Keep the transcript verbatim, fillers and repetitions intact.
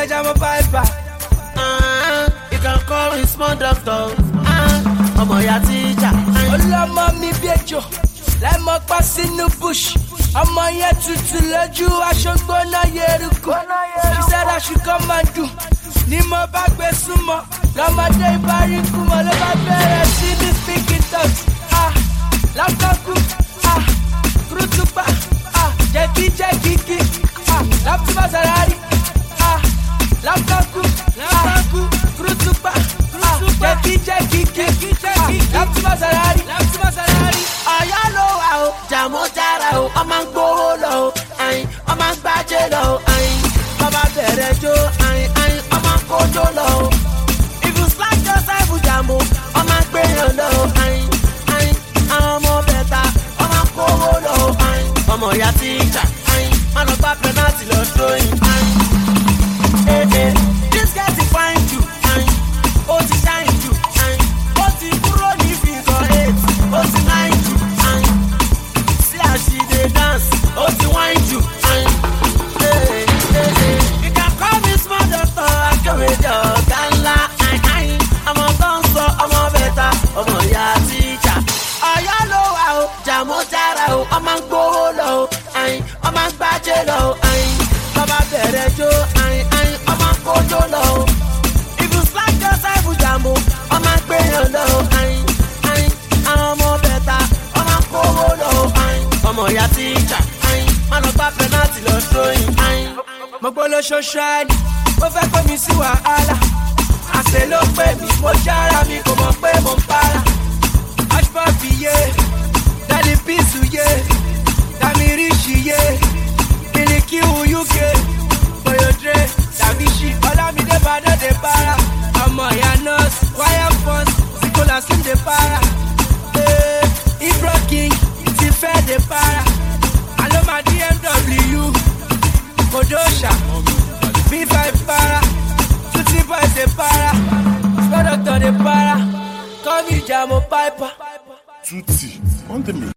my Jamo Piper. Uh, you can call me small doctor. Uh, ọmọ ya teacher. Ọlọ́mọ mi bí ejò, lẹ́mọ̀ pa sínú bush. Ọmọ yẹn tutù lójú aṣọ gbóná yẹrùkú. She said I should come and do. Ní mo bá gbé súnmọ́, lọ́mọdé ìbáríkú mọ́ ló bá bẹ̀rẹ̀ sí ní speaking tongues. Ah, lákàkú, ah, kúrútùpá, ah, jẹ́kí jẹ́kí kí, ah, lápútùpá sàrárì, ah, lákàkú, lákàkú, kúrútùpá, ah, jẹ́kí jẹ́kí kí, ah, lápútùpá sàrárì, lápútùpá sàrárì. Ọ̀yọ́ ló wà o, Jàmó jára o, ọmọ ń gbówó lọ o, ayin, ọmọ ń gbájé lọ o, ayin, ọmọ bẹ̀rẹ̀ jó, ayin, ayin, ọmọ ń kójó lọ o. If you slack yourself, Jàmó, ọmọ ń gbéyàn lọ o, ayin, ayin, àwọn ọmọ bẹ̀ta, ọmọ ń kówó lọ o, ayin, ọmọ ìyá tíjà, ayin, wọn lọ gbá penalty lọ throwing, ayin. Eh, eh, this girl ti fine you, ayin, ó ti shine you, ayin, ó ti kúrò ní figure eight, ó ti nine you, ayin. See how she dey dance, ó ti wine you, ayin. Eh, eh, eh, you can call me small doctor, akéwèjẹ ọ̀gá ńlá, ayin, ayin. Ọmọ tó ń sọ ọmọ bẹ̀ta, ọmọ ìyá tíjà. Ọ̀yọ́ ló wà o, Jàmó jára o, ọmọ ń gbówó lọ o, ayin, ọmọ ń gbájé lọ o, ayin. Bàbá bẹ̀rẹ̀ jó, ayin, ayin, ọmọ ń kójó lọ o. If you slack yourself, Jàmó, ọmọ ń gbéyàn lọ o, ayin, ayin. Àwọn ọmọ bẹ̀ta, ọmọ ń kówó lọ o, ayin. Ọmọ ìyá tíjà, ayin, wọn lọ gbá penalty lọ throwing, ayin. Mo gbọ́ ló ṣoṣáàdì, ó fẹ́ kó mi sí wàhálà. Àṣẹ ló pè mí, mo jára mi kò mọ̀ pé mo ń para. Ashbọ́ọ̀bì yé, Dálí Píìsù yé, Dàmí Ríṣì yé, Mílíkì U K, Boyodre, Dàbíṣì, Ọlámídé Bàdódé para. Ọmọ ìyá nọ́ọ̀sì, Wáyà Fọ́ns, Sikola Sim dé para. Eh, Ibro King, ti fẹ́ dé para. Àlọ́mà D M W, Kodosha, B five para. Tutti Boys dé para. Sport Doctor dé para. Call me Jàmó Piper. Tutti on the mix.